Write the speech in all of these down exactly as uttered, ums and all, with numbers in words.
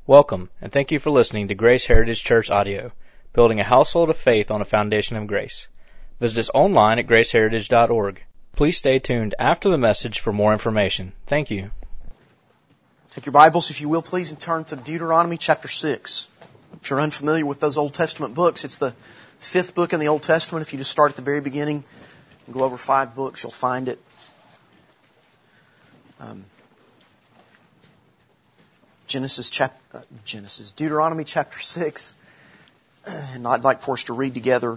Welcome, and thank you for listening to Grace Heritage Church Audio, building a household of faith on a foundation of grace. Visit us online at grace heritage dot org. Please stay tuned after the message for more information. Thank you. Take your Bibles, if you will, please, and turn to Deuteronomy chapter six. If you're unfamiliar with those Old Testament books, it's the fifth book in the Old Testament. If you just start at the very beginning and go over five books, you'll find it. Um, Genesis chapter, uh, Genesis, Deuteronomy chapter six, and I'd like for us to read together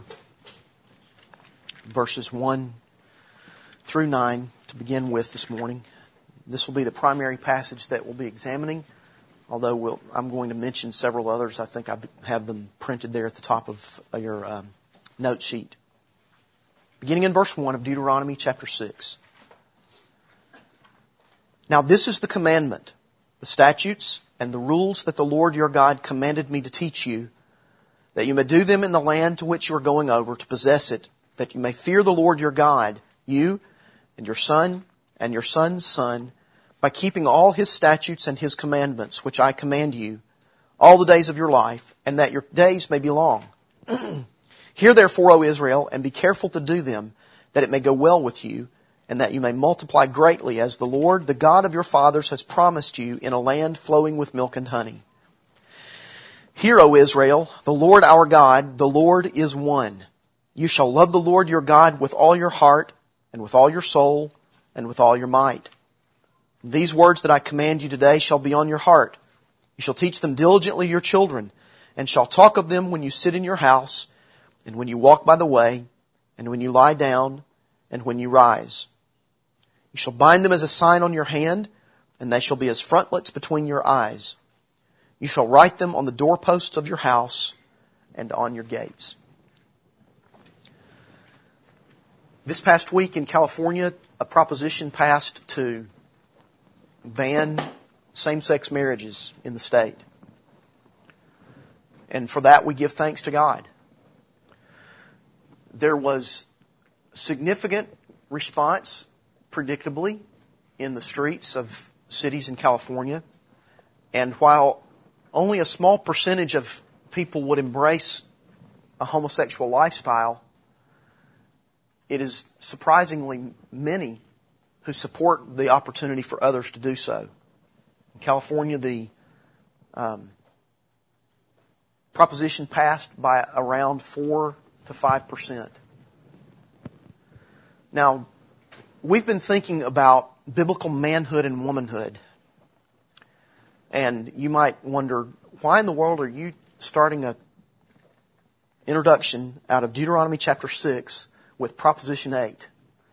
verses one through nine to begin with this morning. This will be the primary passage that we'll be examining, although we'll, I'm going to mention several others. I think I have them printed there at the top of your um, note sheet. Beginning in verse one of Deuteronomy chapter six. Now this is the commandment, the statutes, and the rules that the Lord your God commanded me to teach you, that you may do them in the land to which you are going over to possess it, that you may fear the Lord your God, you and your son and your son's son, by keeping all His statutes and His commandments, which I command you, all the days of your life, and that your days may be long. Hear therefore, O Israel, and be careful to do them, that it may go well with you, and that you may multiply greatly, as the Lord, the God of your fathers, has promised you, in a land flowing with milk and honey. Hear, O Israel, the Lord our God, the Lord is one. You shall love the Lord your God with all your heart, and with all your soul, and with all your might. These words that I command you today shall be on your heart. You shall teach them diligently to your children, and shall talk of them when you sit in your house, and when you walk by the way, and when you lie down, and when you rise. You shall bind them as a sign on your hand, and they shall be as frontlets between your eyes. You shall write them on the doorposts of your house and on your gates. This past week in California, a proposition passed to ban same-sex marriages in the state. And for that we give thanks to God. There was significant response, predictably, in the streets of cities in California. And while only a small percentage of people would embrace a homosexual lifestyle, it is surprisingly many who support the opportunity for others to do so. In California, the um, proposition passed by around four to five percent. Now, we've been thinking about biblical manhood and womanhood. And you might wonder, why in the world are you starting a introduction out of Deuteronomy chapter six with Proposition eight?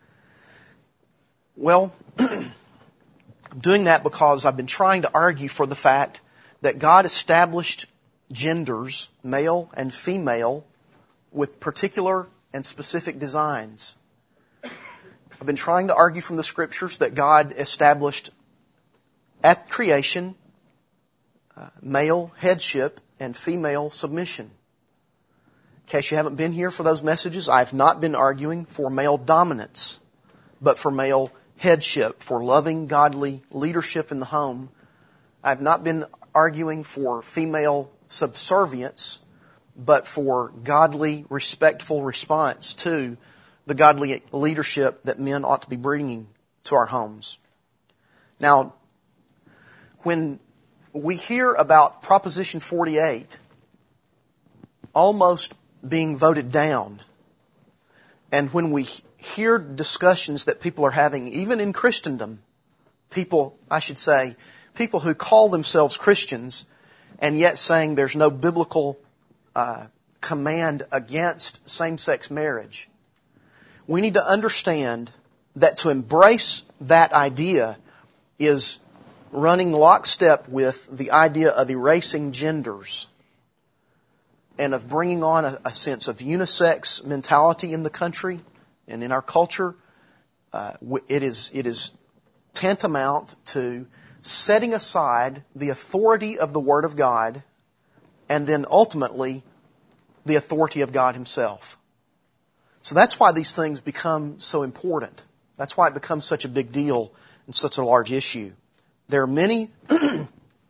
Well, I'm doing that because I've been trying to argue for the fact that God established genders, male and female, with particular and specific designs. I've been trying to argue from the Scriptures that God established at creation uh, male headship and female submission. In case you haven't been here for those messages, I've not been arguing for male dominance, but for male headship, for loving, godly leadership in the home. I've not been arguing for female subservience, but for godly, respectful response to the godly leadership that men ought to be bringing to our homes. Now, when we hear about Proposition forty-eight almost being voted down, and when we hear discussions that people are having, even in Christendom, people, I should say, people who call themselves Christians and yet saying there's no biblical uh, command against same-sex marriage, we need to understand that to embrace that idea is running lockstep with the idea of erasing genders and of bringing on a, a sense of unisex mentality in the country and in our culture. Uh, it is it is tantamount to setting aside the authority of the Word of God and then ultimately the authority of God Himself. So that's why these things become so important. That's why it becomes such a big deal and such a large issue. There are many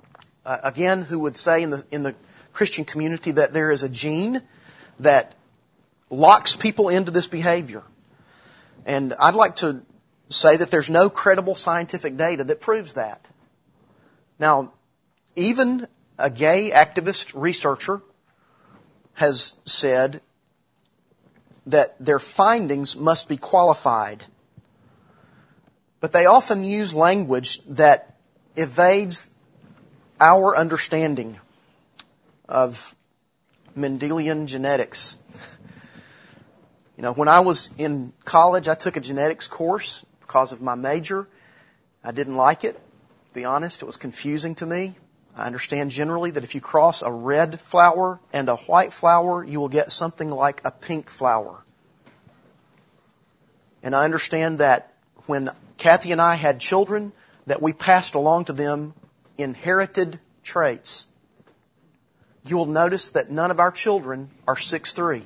uh, again, who would say in the in the Christian community that there is a gene that locks people into this behavior. And I'd like to say that there's no credible scientific data that proves that. Now, even a gay activist researcher has said that their findings must be qualified. But they often use language that evades our understanding of Mendelian genetics. You know, when I was in college, I took a genetics course because of my major. I didn't like it. To be honest, it was confusing to me. I understand generally that if you cross a red flower and a white flower, you will get something like a pink flower. And I understand that when Kathy and I had children, that we passed along to them inherited traits. You will notice that none of our children are six three.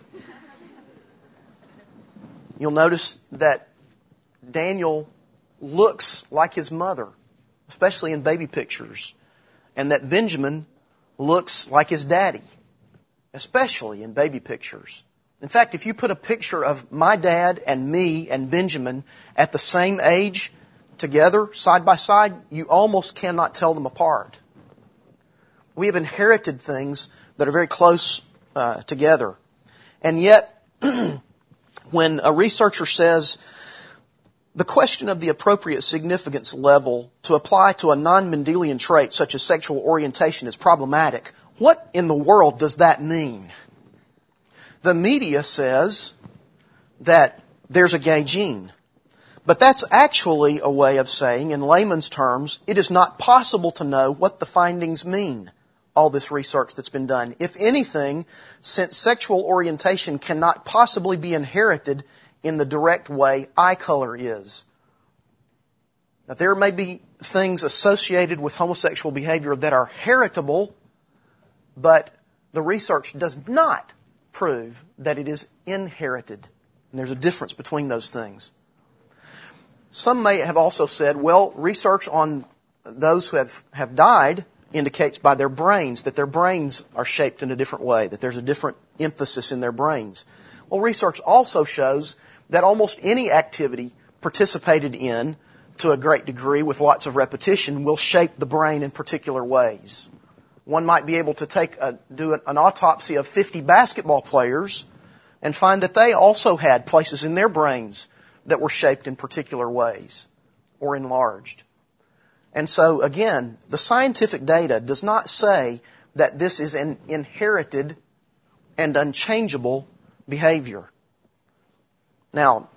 You'll notice that Daniel looks like his mother, especially in baby pictures, and that Benjamin looks like his daddy, especially in baby pictures. In fact, if you put a picture of my dad and me and Benjamin at the same age together, side by side, you almost cannot tell them apart. We have inherited things that are very close uh, together. And yet, when a researcher says the question of the appropriate significance level to apply to a non-Mendelian trait such as sexual orientation is problematic, what in the world does that mean? The media says that there's a gay gene. But that's actually a way of saying, in layman's terms, it is not possible to know what the findings mean, all this research that's been done. If anything, since sexual orientation cannot possibly be inherited in the direct way eye color is. Now, there may be things associated with homosexual behavior that are heritable, but the research does not prove that it is inherited. And there's a difference between those things. Some may have also said, well, research on those who have, have died indicates by their brains that their brains are shaped in a different way, that there's a different emphasis in their brains. Well, research also shows that almost any activity participated in to a great degree with lots of repetition will shape the brain in particular ways. One might be able to take a, do an autopsy of fifty basketball players and find that they also had places in their brains that were shaped in particular ways or enlarged. And so, again, the scientific data does not say that this is an inherited and unchangeable behavior. Now,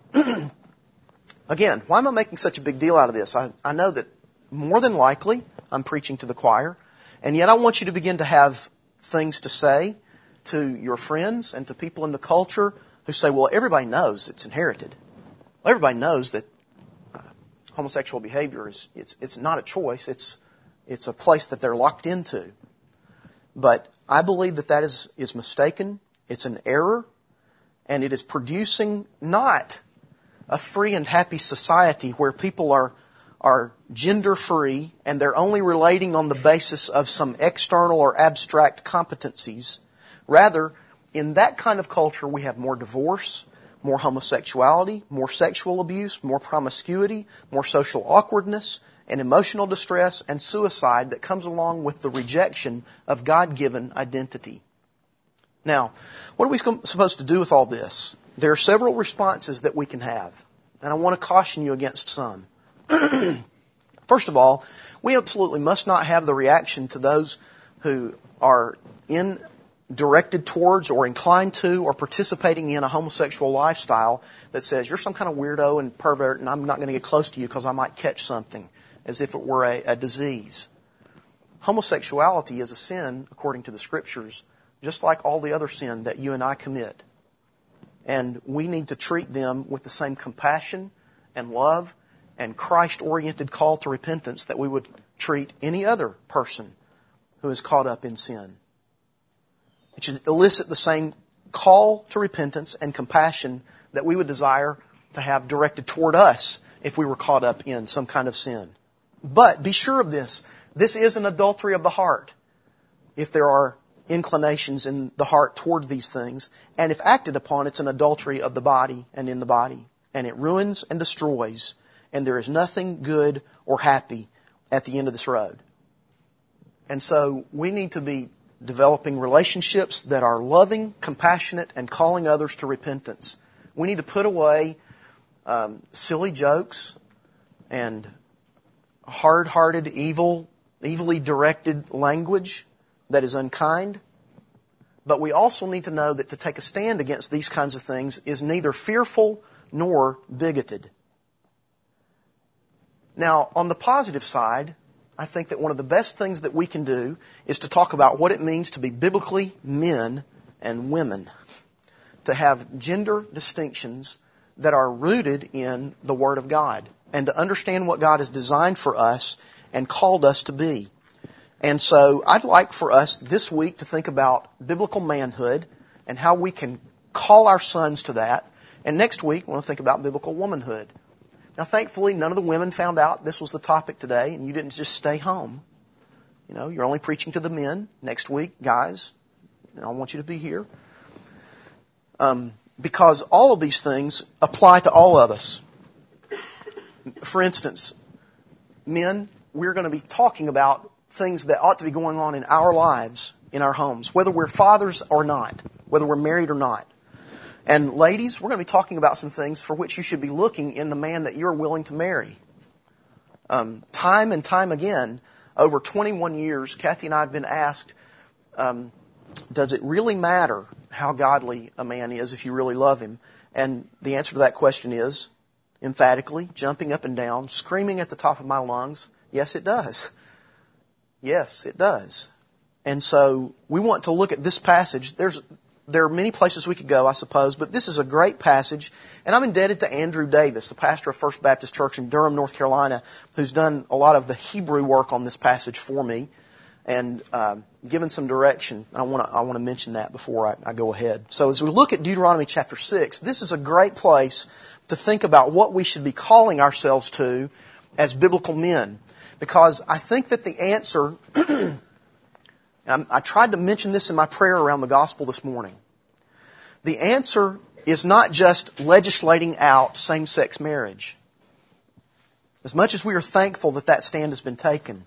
again, why am I making such a big deal out of this? I, I know that more than likely I'm preaching to the choir, and yet I want you to begin to have things to say to your friends and to people in the culture who say, well, everybody knows it's inherited. Well, everybody knows that uh, homosexual behavior is it's it's not a choice. It's it's a place that they're locked into. But I believe that that is is mistaken. It's an error, and it is producing not a free and happy society where people are are gender free and they're only relating on the basis of some external or abstract competencies. Rather, in that kind of culture, we have more divorce, more homosexuality, more sexual abuse, more promiscuity, more social awkwardness, and emotional distress and suicide that comes along with the rejection of God-given identity. Now, what are we supposed to do with all this? There are several responses that we can have, and I want to caution you against some. First of all, we absolutely must not have the reaction to those who are in directed towards or inclined to or participating in a homosexual lifestyle that says you're some kind of weirdo and pervert and I'm not going to get close to you because I might catch something, as if it were a, a disease. Homosexuality is a sin according to the Scriptures, just like all the other sin that you and I commit. And we need to treat them with the same compassion and love and Christ-oriented call to repentance that we would treat any other person who is caught up in sin. It should elicit the same call to repentance and compassion that we would desire to have directed toward us if we were caught up in some kind of sin. But be sure of this. This is an adultery of the heart. If there are inclinations in the heart toward these things. And if acted upon, it's an adultery of the body and in the body. And it ruins and destroys. And there is nothing good or happy at the end of this road. And so we need to be developing relationships that are loving, compassionate, and calling others to repentance. We need to put away um, silly jokes and hard-hearted, evil, evilly directed language that is unkind. But we also need to know that to take a stand against these kinds of things is neither fearful nor bigoted. Now, on the positive side, I think that one of the best things that we can do is to talk about what it means to be biblically men and women. To have gender distinctions that are rooted in the Word of God. And to understand what God has designed for us and called us to be. And so I'd like for us this week to think about biblical manhood and how we can call our sons to that. And next week, we want to think about biblical womanhood. Now, thankfully, none of the women found out this was the topic today, and you didn't just stay home. You know, you're only preaching to the men. Next week, guys, I want you to be here. Um, because all of these things apply to all of us. For instance, men, we're going to be talking about things that ought to be going on in our lives, in our homes, whether we're fathers or not, whether we're married or not. And ladies, we're going to be talking about some things for which you should be looking in the man that you're willing to marry. Um, time and time again, over twenty-one years, Kathy and I have been asked, um, does it really matter how godly a man is if you really love him? And the answer to that question is, emphatically, jumping up and down, screaming at the top of my lungs, yes, it does. Yes, it does. And so we want to look at this passage. There's There are many places we could go, I suppose, but this is a great passage. And I'm indebted to Andrew Davis, the pastor of First Baptist Church in Durham, North Carolina, who's done a lot of the Hebrew work on this passage for me and uh, given some direction. I want to I want to mention that before I, I go ahead. So as we look at Deuteronomy chapter six, this is a great place to think about what we should be calling ourselves to as biblical men. Because I think that the answer, and I tried to mention this in my prayer around the gospel this morning. The answer is not just legislating out same-sex marriage. As much as we are thankful that that stand has been taken,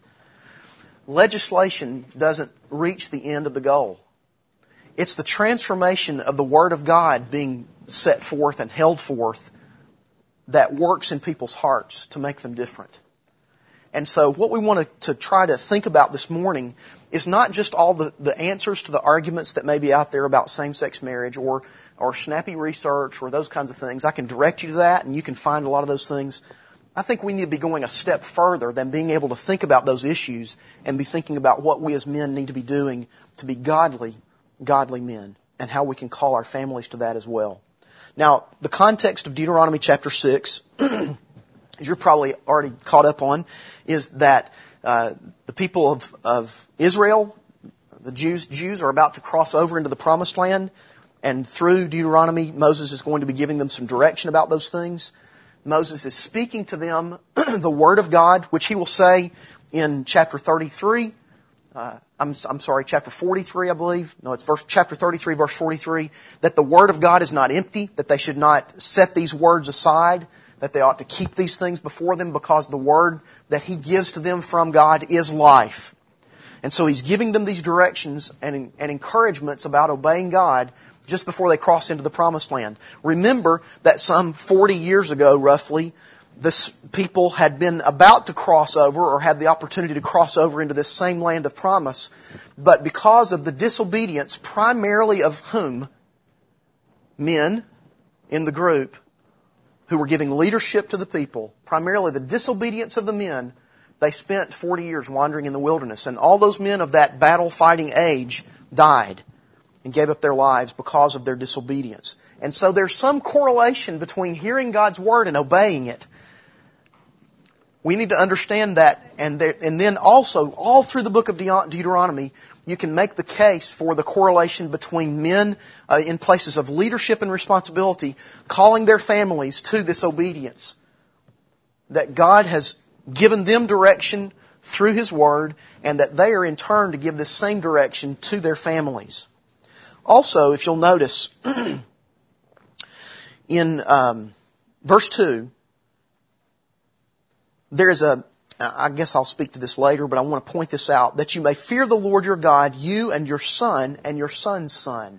legislation doesn't reach the end of the goal. It's the transformation of the Word of God being set forth and held forth that works in people's hearts to make them different. And so what we want to, to try to think about this morning is not just all the, the answers to the arguments that may be out there about same-sex marriage or, or snappy research or those kinds of things. I can direct you to that and you can find a lot of those things. I think we need to be going a step further than being able to think about those issues and be thinking about what we as men need to be doing to be godly, godly men and how we can call our families to that as well. Now, the context of Deuteronomy chapter six as you're probably already caught up on, is that uh, the people of, of Israel, the Jews, Jews are about to cross over into the Promised Land, and through Deuteronomy, Moses is going to be giving them some direction about those things. Moses is speaking to them the Word of God, which he will say in chapter thirty-three. Uh, I'm, I'm sorry, chapter forty-three, I believe. No, it's verse, chapter thirty-three, verse forty-three. That the Word of God is not empty, that they should not set these words aside, that they ought to keep these things before them because the Word that He gives to them from God is life. And so He's giving them these directions and, and encouragements about obeying God just before they cross into the Promised Land. Remember that some forty years ago, roughly, this people had been about to cross over or had the opportunity to cross over into this same land of promise. But because of the disobedience, primarily of whom? Men in the group who were giving leadership to the people, primarily the disobedience of the men, they spent forty years wandering in the wilderness. And all those men of that battle-fighting age died and gave up their lives because of their disobedience. And so there's some correlation between hearing God's Word and obeying it. We need to understand that. And, there, and then also, all through the book of Deuteronomy, you can make the case for the correlation between men uh, in places of leadership and responsibility calling their families to this obedience. That God has given them direction through His Word, and that they are in turn to give this same direction to their families. Also, if you'll notice, in um, verse two, there is a, I guess I'll speak to this later, but I want to point this out, that you may fear the Lord your God, you and your son and your son's son.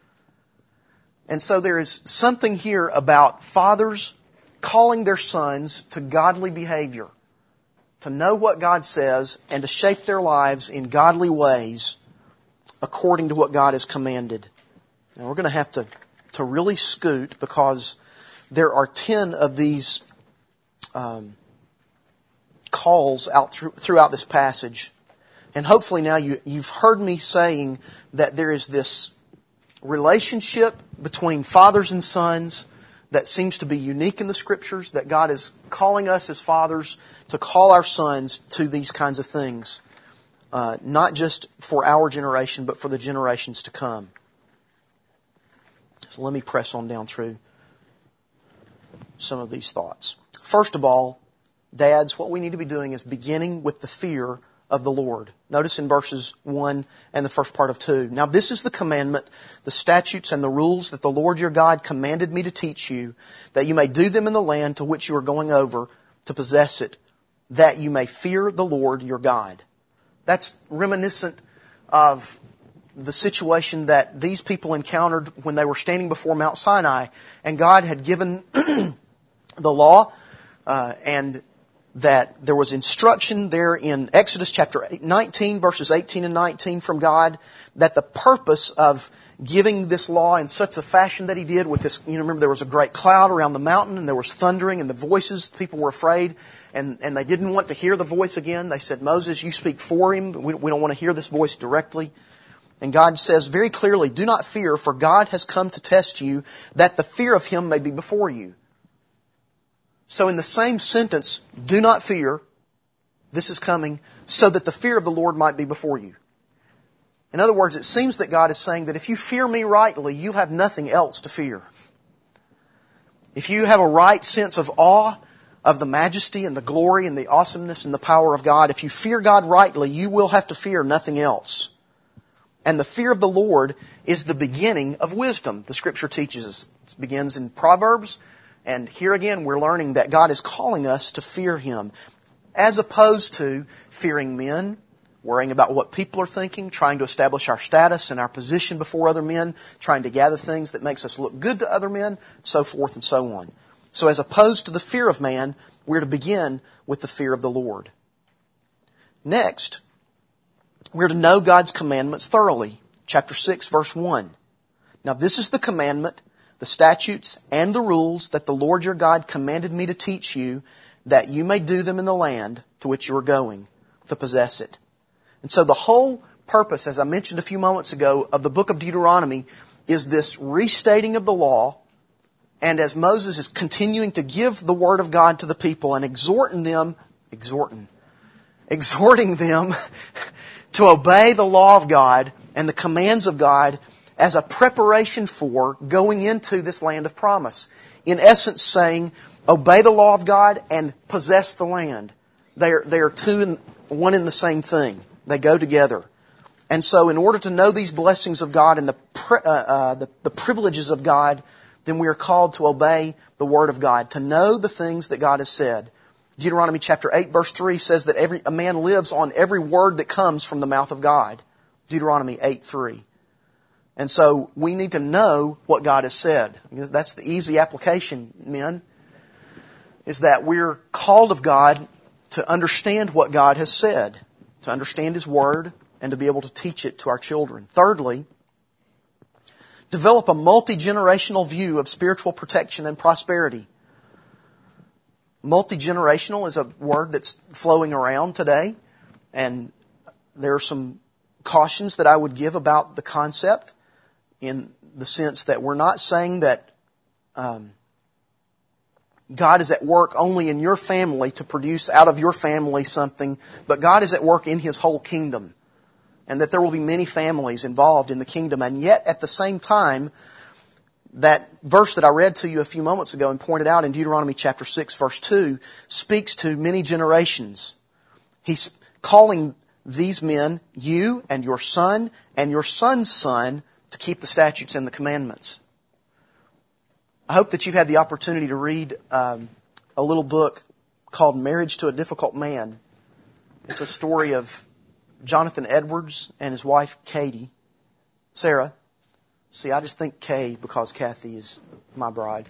And so there is something here about fathers calling their sons to godly behavior, to know what God says and to shape their lives in godly ways according to what God has commanded. Now we're going to have to, to really scoot, because there are ten of these um, calls out through, throughout this passage. And hopefully now you, you've heard me saying that there is this relationship between fathers and sons that seems to be unique in the Scriptures, that God is calling us as fathers to call our sons to these kinds of things. Uh, not just for our generation, but for the generations to come. So let me press on down through some of these thoughts. First of all, dads, what we need to be doing is beginning with the fear of the Lord. Notice in verses one and the first part of two. Now this is the commandment, the statutes and the rules that the Lord your God commanded me to teach you, that you may do them in the land to which you are going over to possess it, that you may fear the Lord your God. That's reminiscent of the situation that these people encountered when they were standing before Mount Sinai, and God had given the law, uh, and that there was instruction there in Exodus chapter nineteen, verses eighteen and nineteen from God, that the purpose of giving this law in such a fashion that He did with this, you know, remember there was a great cloud around the mountain and there was thundering and the voices, people were afraid and, and they didn't want to hear the voice again. They said, Moses, you speak for him. We, we don't want to hear this voice directly. And God says very clearly, do not fear, for God has come to test you, that the fear of Him may be before you. So in the same sentence, do not fear, this is coming, so that the fear of the Lord might be before you. In other words, it seems that God is saying that if you fear me rightly, you have nothing else to fear. If you have a right sense of awe of the majesty and the glory and the awesomeness and the power of God, if you fear God rightly, you will have to fear nothing else. And the fear of the Lord is the beginning of wisdom, the Scripture teaches us. It begins in Proverbs, and here again we're learning that God is calling us to fear Him, as opposed to fearing men, worrying about what people are thinking, trying to establish our status and our position before other men, trying to gather things that makes us look good to other men, so forth and so on. So as opposed to the fear of man, we're to begin with the fear of the Lord. Next, we're to know God's commandments thoroughly. Chapter six, verse one. Now this is the commandment, the statutes, and the rules that the Lord your God commanded me to teach you, that you may do them in the land to which you are going, to possess it. And so the whole purpose, as I mentioned a few moments ago, of the book of Deuteronomy is this restating of the law. And as Moses is continuing to give the word of God to the people and exhorting them, exhorting, exhorting them to obey the law of God and the commands of God as a preparation for going into this land of promise. In essence saying, obey the law of God and possess the land. They are, they are two and one in the same thing. They go together. And so in order to know these blessings of God and the, uh, uh, the, the privileges of God, then we are called to obey the Word of God, to know the things that God has said. Deuteronomy chapter eight verse three says that every, a man lives on every word that comes from the mouth of God. Deuteronomy eight three. And so we need to know what God has said. That's the easy application, men, is that we're called of God to understand what God has said, to understand His Word, and to be able to teach it to our children. Thirdly, develop a multi-generational view of spiritual protection and prosperity. Multi-generational is a word that's flowing around today, and there are some cautions that I would give about the concept, in the sense that we're not saying that um, God is at work only in your family to produce out of your family something, but God is at work in His whole kingdom, and that there will be many families involved in the kingdom. And yet, at the same time, that verse that I read to you a few moments ago and pointed out in Deuteronomy chapter six, verse two, speaks to many generations. He's calling these men, you and your son and your son's son, to keep the statutes and the commandments. I hope that you've had the opportunity to read um, a little book called Marriage to a Difficult Man. It's a story of Jonathan Edwards and his wife Katie, Sarah. See, I just think Kay because Kathy is my bride.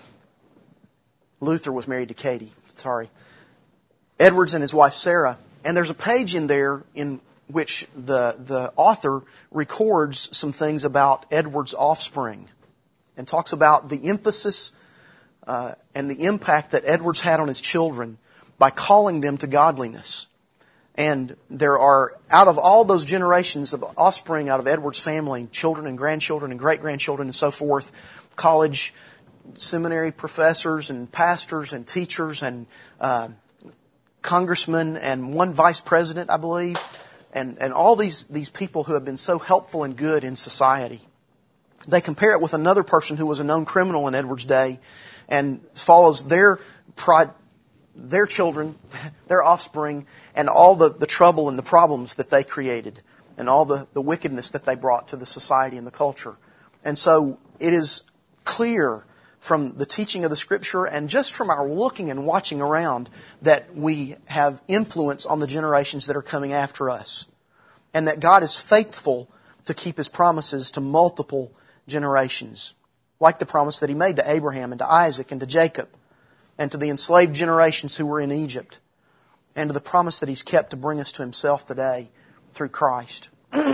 Luther was married to Katie. Sorry. Edwards and his wife Sarah. And there's a page in there in which the, the author records some things about Edwards' offspring and talks about the emphasis uh, and the impact that Edwards had on his children by calling them to godliness. And there are, out of all those generations of offspring out of Edwards' family, children and grandchildren and great-grandchildren and so forth, college, seminary professors and pastors and teachers and uh, congressmen and one vice president, I believe, and, and all these, these people who have been so helpful and good in society. They compare it with another person who was a known criminal in Edwards' day and follows their pride, their children, their offspring, and all the, the trouble and the problems that they created and all the, the wickedness that they brought to the society and the culture. And so it is clear from the teaching of the Scripture and just from our looking and watching around that we have influence on the generations that are coming after us. And that God is faithful to keep His promises to multiple generations. Like the promise that He made to Abraham and to Isaac and to Jacob and to the enslaved generations who were in Egypt, and to the promise that He's kept to bring us to Himself today through Christ.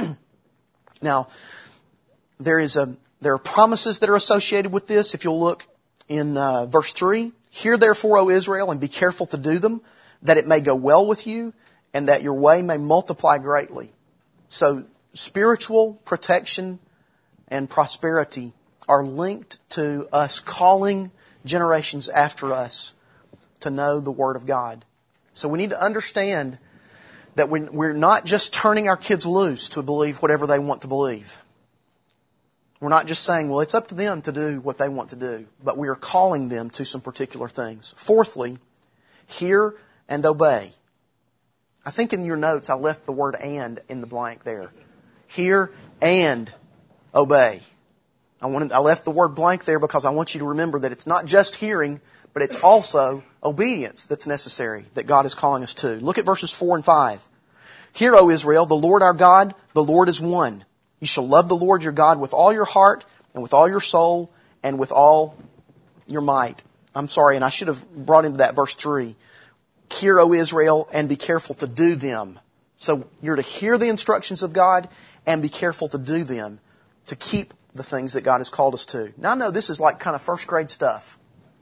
Now, there is a there are promises that are associated with this. If you'll look in uh, verse three, "Hear therefore, O Israel, and be careful to do them, that it may go well with you, and that your way may multiply greatly." So, spiritual protection and prosperity are linked to us calling generations after us to know the Word of God. So we need to understand that we're not just turning our kids loose to believe whatever they want to believe. We're not just saying, well, it's up to them to do what they want to do, but we are calling them to some particular things. Fourthly, hear and obey. I think in your notes I left the word "and" in the blank there. Hear and obey. I wanted, I left the word blank there because I want you to remember that it's not just hearing, but it's also obedience that's necessary, that God is calling us to. Look at verses four and five. "Hear, O Israel, the Lord our God, the Lord is one. You shall love the Lord your God with all your heart and with all your soul and with all your might." I'm sorry, and I should have brought into that verse three. "Hear, O Israel, and be careful to do them." So you're to hear the instructions of God and be careful to do them, to keep the things that God has called us to. Now I know this is like kind of first grade stuff.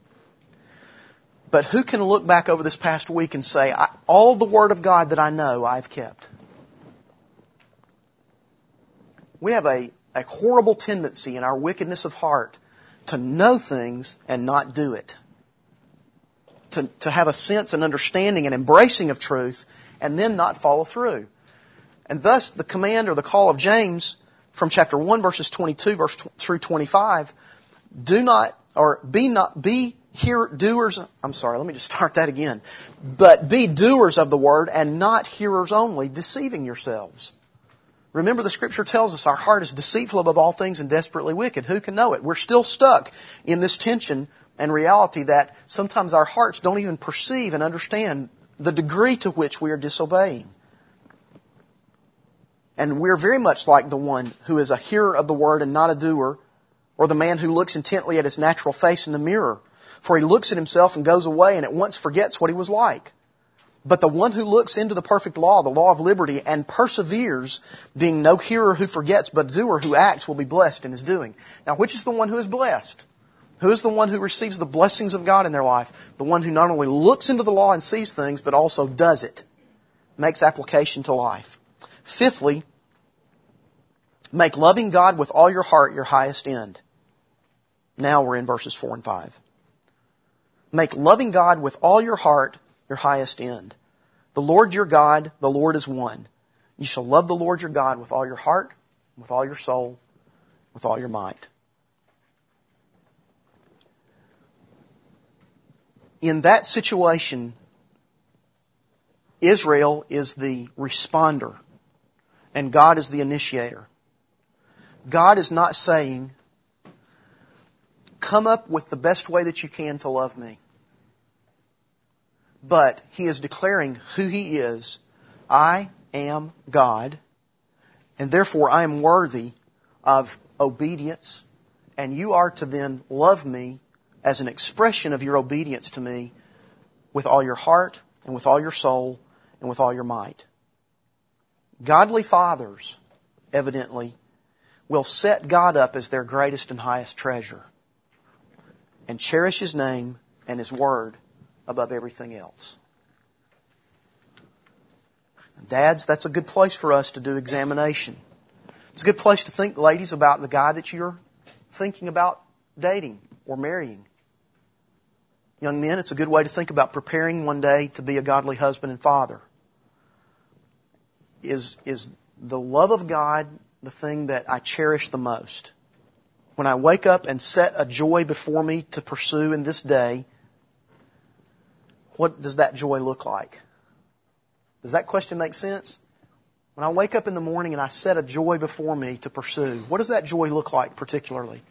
But who can look back over this past week and say, I, all the Word of God that I know, I've kept? We have a, a horrible tendency in our wickedness of heart to know things and not do it. To, to have a sense and understanding and embracing of truth and then not follow through. And thus the command or the call of James from chapter one, verses twenty-two verse through twenty-five, do not, or be not, be hear, doers, I'm sorry, let me just start that again. But be doers of the word and not hearers only, deceiving yourselves. Remember, the Scripture tells us our heart is deceitful above all things and desperately wicked. Who can know it? We're still stuck in this tension and reality that sometimes our hearts don't even perceive and understand the degree to which we are disobeying. And we're very much like the one who is a hearer of the word and not a doer, or the man who looks intently at his natural face in the mirror. For he looks at himself and goes away and at once forgets what he was like. But the one who looks into the perfect law, the law of liberty, and perseveres, being no hearer who forgets, but doer who acts, will be blessed in his doing. Now, which is the one who is blessed? Who is the one who receives the blessings of God in their life? The one who not only looks into the law and sees things, but also does it. Makes application to life. Fifthly, make loving God with all your heart your highest end. Now we're in verses four and five. Make loving God with all your heart your highest end. The Lord your God, the Lord is one. You shall love the Lord your God with all your heart, with all your soul, with all your might. in that situation, Israel is the responder and God is the initiator. God is not saying, come up with the best way that you can to love me. But He is declaring who He is. I am God, and therefore I am worthy of obedience, and you are to then love me as an expression of your obedience to me with all your heart and with all your soul and with all your might. Godly fathers, evidently, will set God up as their greatest and highest treasure and cherish His name and His word above everything else. Dads, that's a good place for us to do examination. It's a good place to think, ladies, about the guy that you're thinking about dating or marrying. Young men, it's a good way to think about preparing one day to be a godly husband and father. Is, is the love of God the thing that I cherish the most? When I wake up and set a joy before me to pursue in this day, what does that joy look like? Does that question make sense? When I wake up in the morning and I set a joy before me to pursue, what does that joy look like particularly?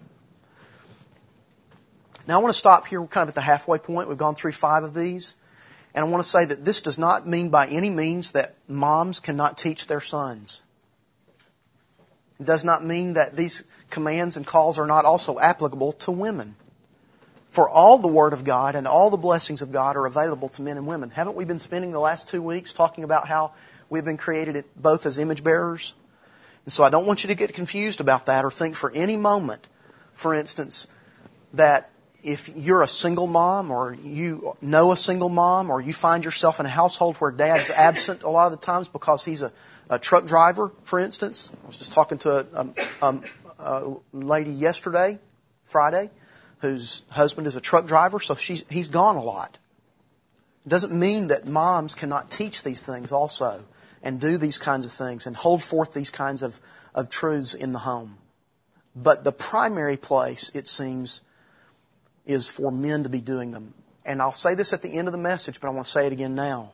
Now I want to stop here kind of at the halfway point. We've gone through five of these. And I want to say that this does not mean by any means that moms cannot teach their sons. It does not mean that these commands and calls are not also applicable to women. For all the Word of God and all the blessings of God are available to men and women. Haven't we been spending the last two weeks talking about how we've been created both as image bearers? And so I don't want you to get confused about that or think for any moment, for instance, that if you're a single mom or you know a single mom or you find yourself in a household where dad's absent a lot of the times because he's a, a truck driver, for instance. I was just talking to a, a, a lady yesterday, Friday, whose husband is a truck driver, so she's, he's gone a lot. It doesn't mean that moms cannot teach these things also and do these kinds of things and hold forth these kinds of, of truths in the home. But the primary place, it seems, is for men to be doing them. And I'll say this at the end of the message, but I want to say it again now.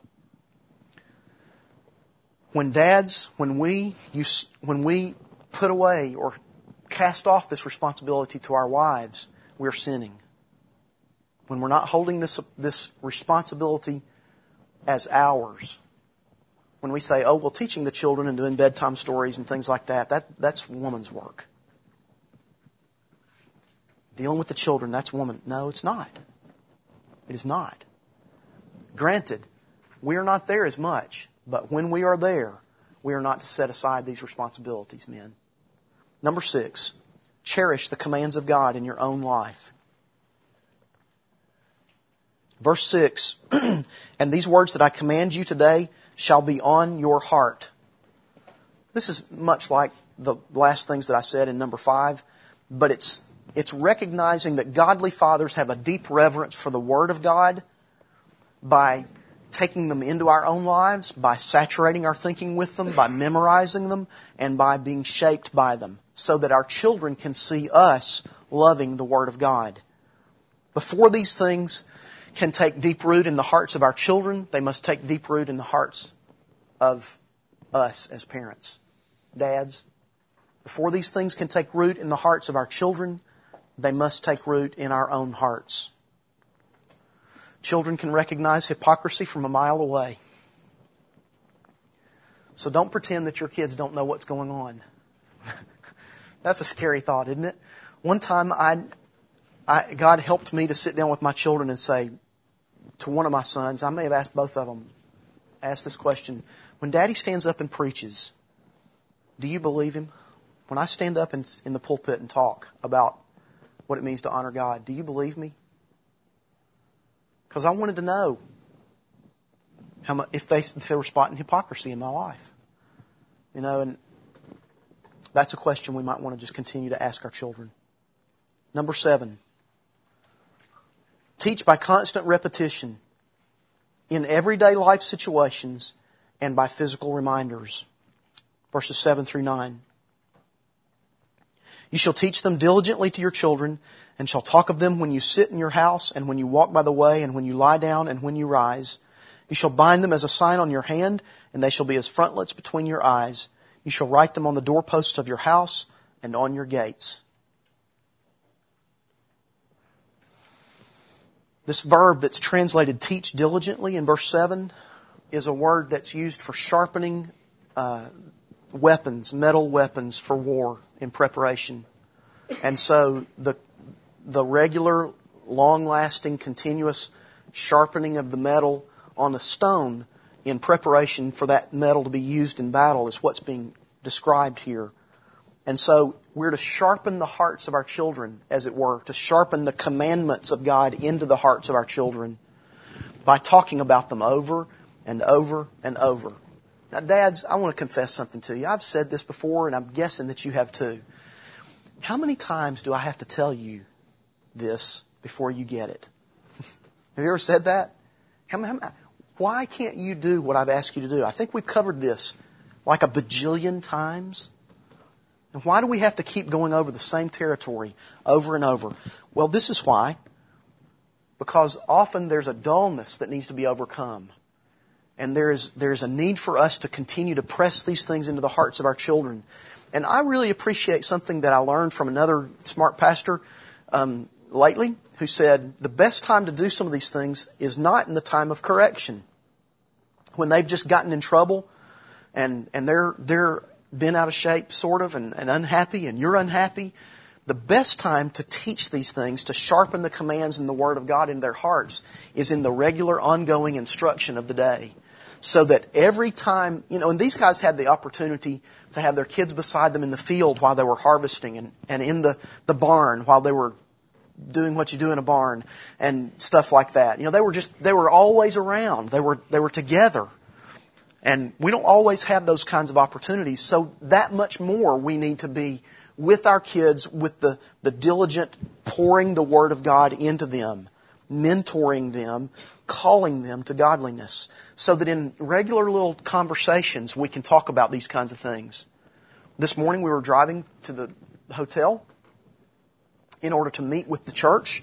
When dads, when we use, when we put away or cast off this responsibility to our wives, we're sinning. When we're not holding this this responsibility as ours. When we say, oh, well, teaching the children and doing bedtime stories and things like that, that that's woman's work. Dealing with the children, that's woman. No, it's not. It is not. Granted, we are not there as much, but when we are there, we are not to set aside these responsibilities, men. Number six, cherish the commands of God in your own life. Verse six, and these words that I command you today shall be on your heart. This is much like the last things that I said in number five, but it's It's recognizing that godly fathers have a deep reverence for the Word of God by taking them into our own lives, by saturating our thinking with them, by memorizing them, and by being shaped by them, so that our children can see us loving the Word of God. Before these things can take deep root in the hearts of our children, they must take deep root in the hearts of us as parents. Dads, before these things can take root in the hearts of our children, they must take root in our own hearts. Children can recognize hypocrisy from a mile away. So don't pretend that your kids don't know what's going on. That's a scary thought, isn't it? One time, I, I, God helped me to sit down with my children and say to one of my sons, I may have asked both of them, ask this question. When Daddy stands up and preaches, do you believe him? When I stand up in, in the pulpit and talk about what it means to honor God, do you believe me? Because I wanted to know how much, if they if they were spotting hypocrisy in my life. You know, and that's a question we might want to just continue to ask our children. Number seven. Teach by constant repetition in everyday life situations and by physical reminders. Verses seven through nine. You shall teach them diligently to your children, and shall talk of them when you sit in your house, and when you walk by the way, and when you lie down, and when you rise. You shall bind them as a sign on your hand, and they shall be as frontlets between your eyes. You shall write them on the doorposts of your house and on your gates. This verb that's translated teach diligently in verse seven is a word that's used for sharpening uh, weapons, metal weapons for war in preparation. And so the the regular, long-lasting, continuous sharpening of the metal on a stone in preparation for that metal to be used in battle is what's being described here. And so we're to sharpen the hearts of our children, as it were, to sharpen the commandments of God into the hearts of our children by talking about them over and over and over. Now, dads, I want to confess something to you. I've said this before, and I'm guessing that you have too. How many times do I have to tell you this before you get it? Have you ever said that? How, how, why can't you do what I've asked you to do? I think we've covered this like a bajillion times. And why do we have to keep going over the same territory over and over? Well, this is why. Because often there's a dullness that needs to be overcome. And there's there's a need for us to continue to press these things into the hearts of our children. And I really appreciate something that I learned from another smart pastor um, lately, who said the best time to do some of these things is not in the time of correction, when they've just gotten in trouble and and they're they're been out of shape, sort of, and, and unhappy, and you're unhappy. The best time to teach these things, to sharpen the commands and the Word of God in their hearts, is in the regular, ongoing instruction of the day. So that every time, you know, and these guys had the opportunity to have their kids beside them in the field while they were harvesting, and, and in the, the barn while they were doing what you do in a barn, and stuff like that. You know, they were just, they were always around. They were, they were together. And we don't always have those kinds of opportunities. So that much more we need to be with our kids, with the, the diligent pouring the Word of God into them, mentoring them, calling them to godliness, so that in regular little conversations we can talk about these kinds of things. This morning we were driving to the hotel in order to meet with the church.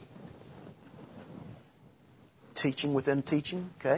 Teaching within teaching, okay?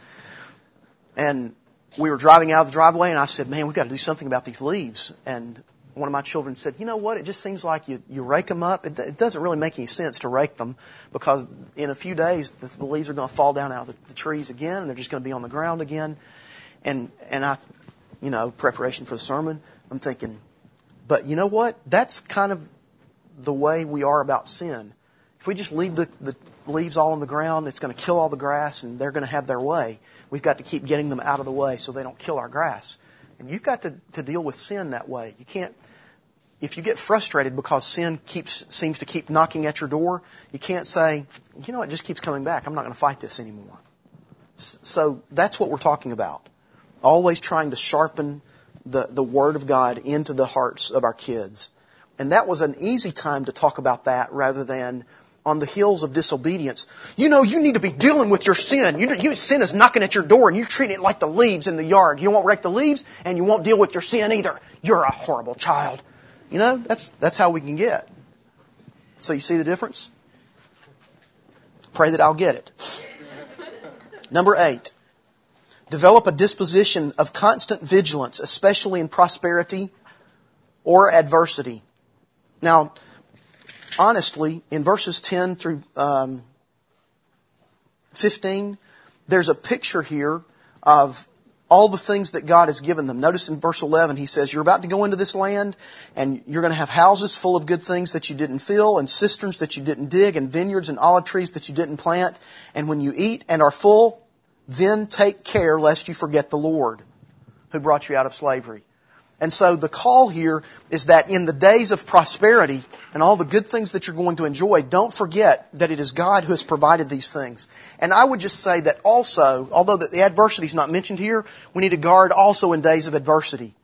And we were driving out of the driveway, and I said, man, we've got to do something about these leaves. And one of my children said, you know what, it just seems like you, you rake them up. It, it doesn't really make any sense to rake them, because in a few days the, the leaves are going to fall down out of the, the trees again, and they're just going to be on the ground again. And and I, you know, preparation for the sermon, I'm thinking, but you know what? That's kind of the way we are about sin. If we just leave the, the leaves all on the ground, it's going to kill all the grass, and they're going to have their way. We've got to keep getting them out of the way so they don't kill our grass. And you've got to, to deal with sin that way. You can't, if you get frustrated because sin keeps seems to keep knocking at your door, you can't say, you know, it just keeps coming back. I'm not going to fight this anymore. So that's what we're talking about. Always trying to sharpen the, the Word of God into the hearts of our kids. And that was an easy time to talk about that rather than on the heels of disobedience. You know, you need to be dealing with your sin. You, you, sin is knocking at your door, and you're treating it like the leaves in the yard. You won't rake the leaves, and you won't deal with your sin either. You're a horrible child. You know, that's that's how we can get. So you see the difference? Pray that I'll get it. Number eight. Develop a disposition of constant vigilance, especially in prosperity or adversity. Now, honestly, in verses ten through um, fifteen, there's a picture here of all the things that God has given them. Notice in verse eleven, he says, you're about to go into this land, and you're going to have houses full of good things that you didn't fill, and cisterns that you didn't dig, and vineyards and olive trees that you didn't plant. And when you eat and are full, then take care lest you forget the Lord who brought you out of slavery. And so the call here is that in the days of prosperity and all the good things that you're going to enjoy, don't forget that it is God who has provided these things. And I would just say that also, although the adversity is not mentioned here, we need to guard also in days of adversity.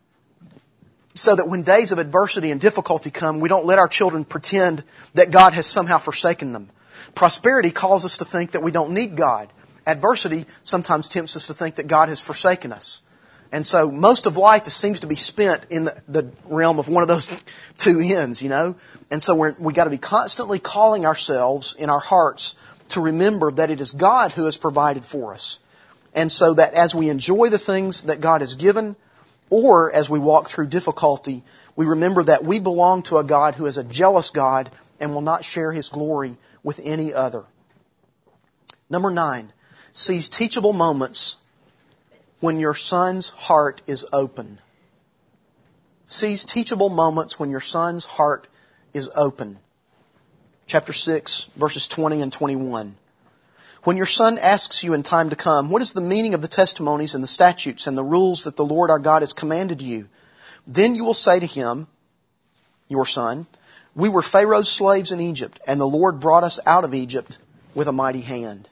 So that when days of adversity and difficulty come, we don't let our children pretend that God has somehow forsaken them. Prosperity calls us to think that we don't need God. Adversity sometimes tempts us to think that God has forsaken us. And so most of life seems to be spent in the, the realm of one of those two ends, you know. And so we're, we got to be constantly calling ourselves in our hearts to remember that it is God who has provided for us. And so that as we enjoy the things that God has given, or as we walk through difficulty, we remember that we belong to a God who is a jealous God and will not share His glory with any other. Number nine, seize teachable moments when your son's heart is open. Seize teachable moments when your son's heart is open. Chapter six, verses twenty and twenty-one. When your son asks you in time to come, what is the meaning of the testimonies and the statutes and the rules that the Lord our God has commanded you? Then you will say to him, your son, we were Pharaoh's slaves in Egypt, and the Lord brought us out of Egypt with a mighty hand.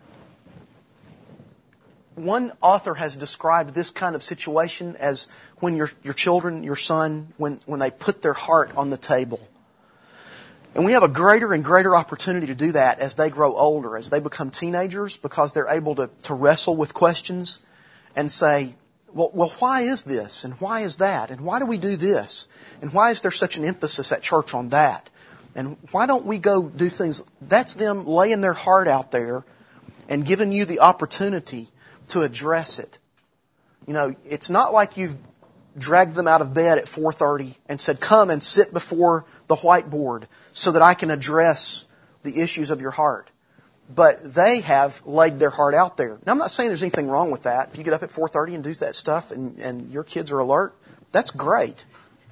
One author has described this kind of situation as when your, your children, your son, when, when they put their heart on the table. And we have a greater and greater opportunity to do that as they grow older, as they become teenagers, because they're able to, to wrestle with questions and say, well, well, why is this? And why is that? And why do we do this? And why is there such an emphasis at church on that? And why don't we go do things? That's them laying their heart out there and giving you the opportunity to address it. You know, it's not like you've dragged them out of bed at four thirty and said, come and sit before the whiteboard so that I can address the issues of your heart. But they have laid their heart out there. Now, I'm not saying there's anything wrong with that. If you get up at four thirty and do that stuff and, and your kids are alert, that's great.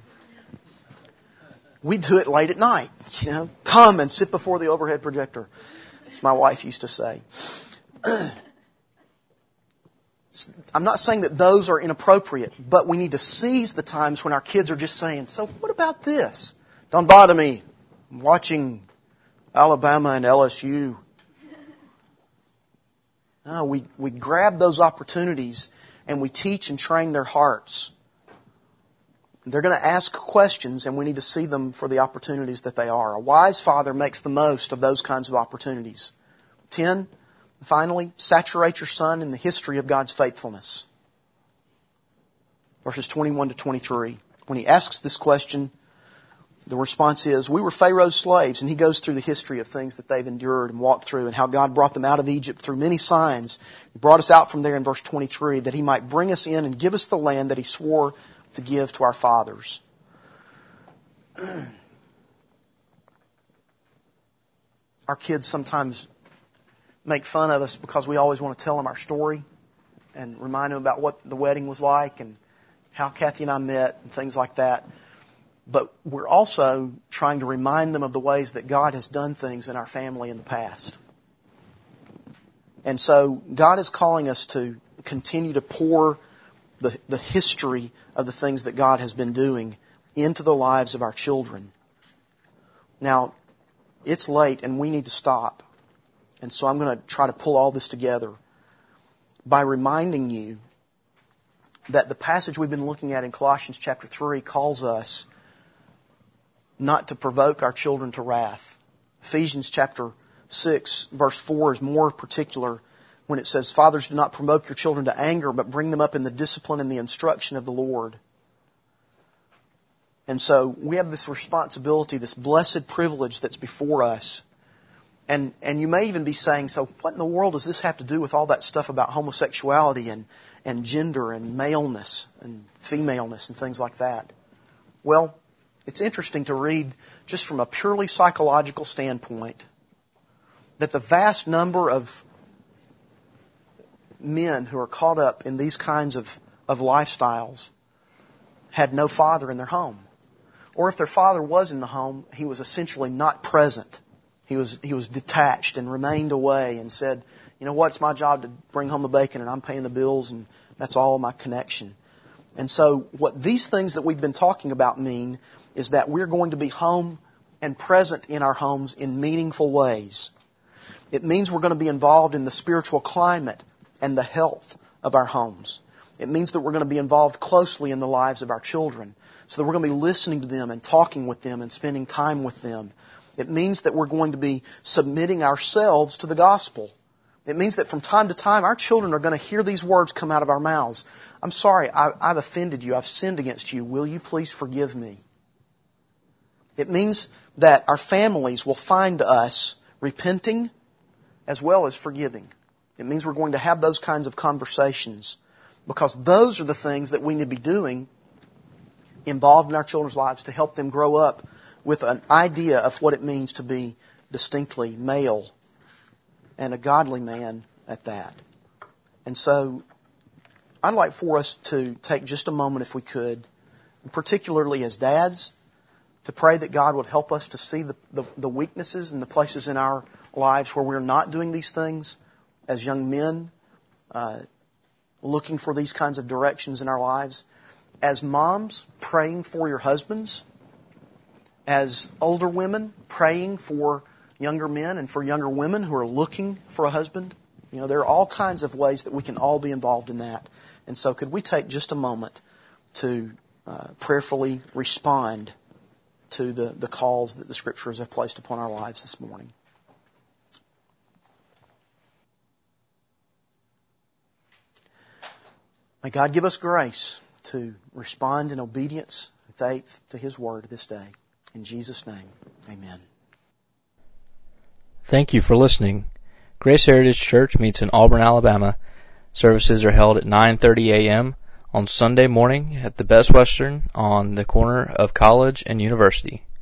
We do it late at night. You know, come and sit before the overhead projector, as my wife used to say. I'm not saying that those are inappropriate, but we need to seize the times when our kids are just saying, so what about this? Don't bother me. I'm watching Alabama and L S U. No, we, we grab those opportunities and we teach and train their hearts. They're going to ask questions and we need to see them for the opportunities that they are. A wise father makes the most of those kinds of opportunities. Ten, finally, saturate your son in the history of God's faithfulness. Verses twenty-one to twenty-three. When he asks this question, the response is, we were Pharaoh's slaves. And he goes through the history of things that they've endured and walked through and how God brought them out of Egypt through many signs. He brought us out from there in verse twenty-three that He might bring us in and give us the land that He swore to give to our fathers. Our kids sometimes make fun of us because we always want to tell them our story and remind them about what the wedding was like and how Kathy and I met and things like that. But we're also trying to remind them of the ways that God has done things in our family in the past. And so God is calling us to continue to pour the, the history of the things that God has been doing into the lives of our children. Now, it's late and we need to stop. And so I'm going to try to pull all this together by reminding you that the passage we've been looking at in Colossians chapter three calls us not to provoke our children to wrath. Ephesians chapter six verse four is more particular when it says, fathers, do not provoke your children to anger, but bring them up in the discipline and the instruction of the Lord. And so we have this responsibility, this blessed privilege that's before us. And and you may even be saying, so what in the world does this have to do with all that stuff about homosexuality and, and gender and maleness and femaleness and things like that? Well, it's interesting to read just from a purely psychological standpoint that the vast number of men who are caught up in these kinds of, of lifestyles had no father in their home. Or if their father was in the home, he was essentially not present. He was he was detached and remained away and said, you know what, it's my job to bring home the bacon and I'm paying the bills and that's all my connection. And so what these things that we've been talking about mean is that we're going to be home and present in our homes in meaningful ways. It means we're going to be involved in the spiritual climate and the health of our homes. It means that we're going to be involved closely in the lives of our children, so that we're going to be listening to them and talking with them and spending time with them. It means that we're going to be submitting ourselves to the gospel. It means that from time to time, our children are going to hear these words come out of our mouths. I'm sorry, I, I've offended you. I've sinned against you. Will you please forgive me? It means that our families will find us repenting as well as forgiving. It means we're going to have those kinds of conversations, because those are the things that we need to be doing involved in our children's lives to help them grow up with an idea of what it means to be distinctly male, and a godly man at that. And so I'd like for us to take just a moment, if we could, particularly as dads, to pray that God would help us to see the, the, the weaknesses and the places in our lives where we're not doing these things. As young men, uh, looking for these kinds of directions in our lives. As moms, praying for your husbands. As older women, praying for younger men and for younger women who are looking for a husband. You know, there are all kinds of ways that we can all be involved in that. And so could we take just a moment to uh, prayerfully respond to the, the calls that the Scriptures have placed upon our lives this morning. May God give us grace to respond in obedience and faith to His Word this day. In Jesus' name, amen. Thank you for listening. Grace Heritage Church meets in Auburn, Alabama. Services are held at nine thirty a.m. on Sunday morning at the Best Western on the corner of College and University.